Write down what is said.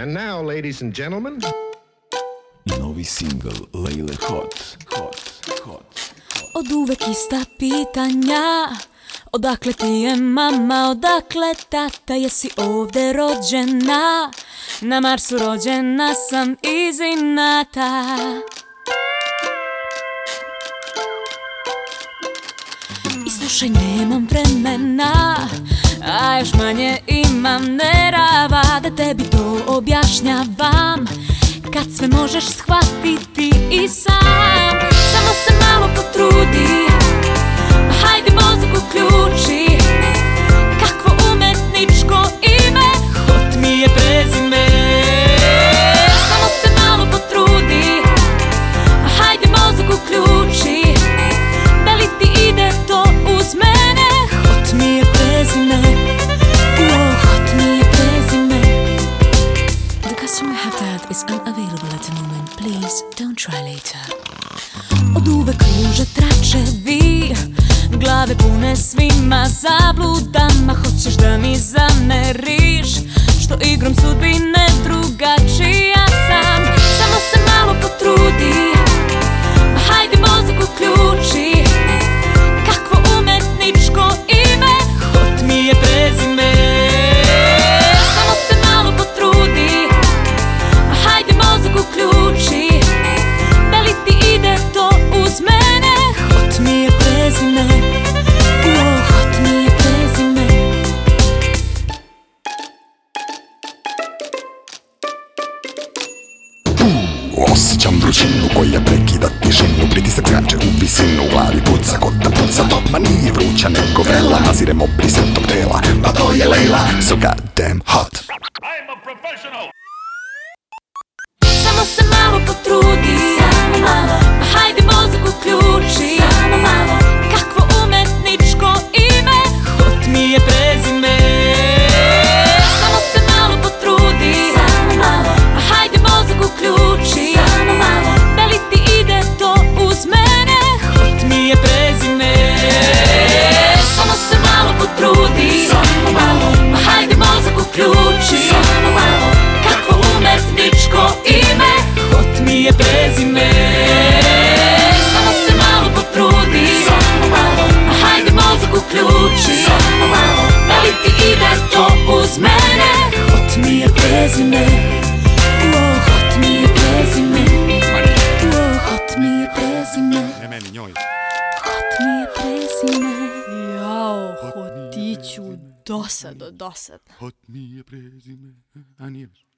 And now, ladies and gentlemen, novi singl Lejle Hot. Od uvek ista pitanja. Odakle ti je mama, odakle tata, jesi ovde rođena? Na Marsu rođena sam iz inata. I slušaj, nemam vremena, a još manje imam nerava da tebi to objašnjavam, kad sve možeš shvatiti i sam. Samo se malo potrudi, hajde mozak uključi. Kakvo umetničko ime, Hot mi je prezime. Samo se malo potrudi, hajde mozak uključi. Da li ti ide to uz mene? Hot mi je prezime. Hot mi je prezime. The customer you have dialed is unavailable at the moment. Please don't try later. Od uvek kruže tračevi, glave pune svima zabludama. Hoćeš da mi zameriš što igrom sudbine drugačija sam. Samo se malo potrudi, hajde mozak uključi. Kakvo umetničko ime, Hot mi je prezime. Samo se malo potrudi, hajde mozak uključi. Da li ti ide to uz mene? Hot mi je prezime. Hot mi je prezime. Osjećam vrućinu koja prekida tišinu. Pritisak zrače u visinu, u glavi puca kod da puca. Topma nije vruća nego vrela, nazirem obrise tog tela, pa to je Lejla, so goddamn hot. I'm a professional. Samo se malo potrudi, hajde mozak uključi. Kakvo umetničko ime, Hot mi je prezime. Samo se malo potrudi, hajde mozak uključi. Da li ti ide to uz mene? Hot mi je prezime. Samo se malo potrudi, hajde mozak uključi. Kakvo umetničko ime, Hot mi je prezime. Samo se malo potrudi, hajde mozak uključi. Da li ti ide to uz mene? Hot mi je prezime. Hot mi je prezime. Hot mi je prezime. Ne meni, njoj. Hot mi je prezime. Jao, hotiću dosadno. Hot mi je prezime, a nije baš.